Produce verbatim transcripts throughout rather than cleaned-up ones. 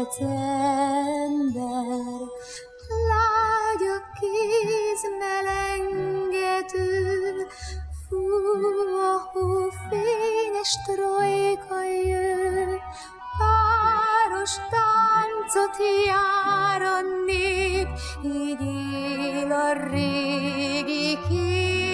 nyolc ember. Lágy a kéz melengető, fúj a hó, fényes trojka jön, páros táncot jár a nép, így él a régi kép.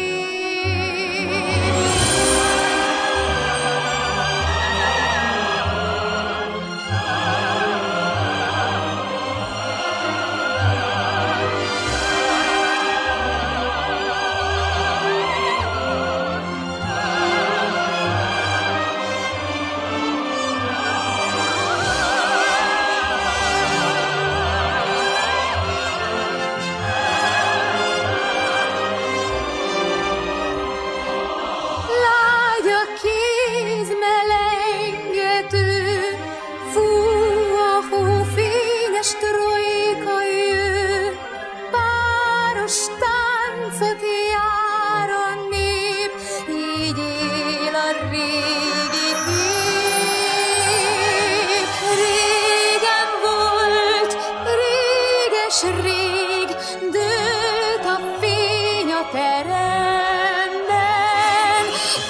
Trojka jön, páros táncot jár a nép, így él a régi kép. Régen volt, réges rég, dőlt a fény a teremben,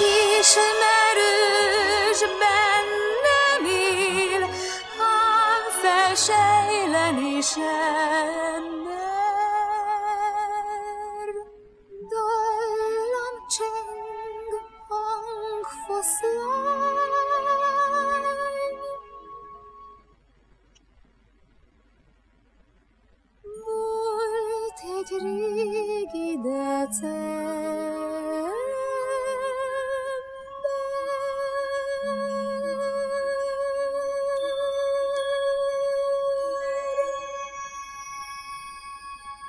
ismerősben nem él, ám felsejleni sem mer. Dallam cseng, hang foszlik,